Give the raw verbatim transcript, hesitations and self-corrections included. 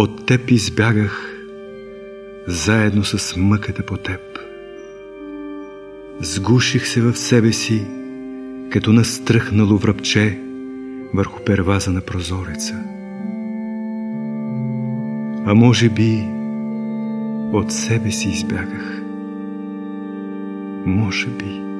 От теб избягах заедно с мъката по теб. Сгуших се в себе си, като настръхнало връбче върху перваза на прозореца. А може би от себе си избягах. Може би.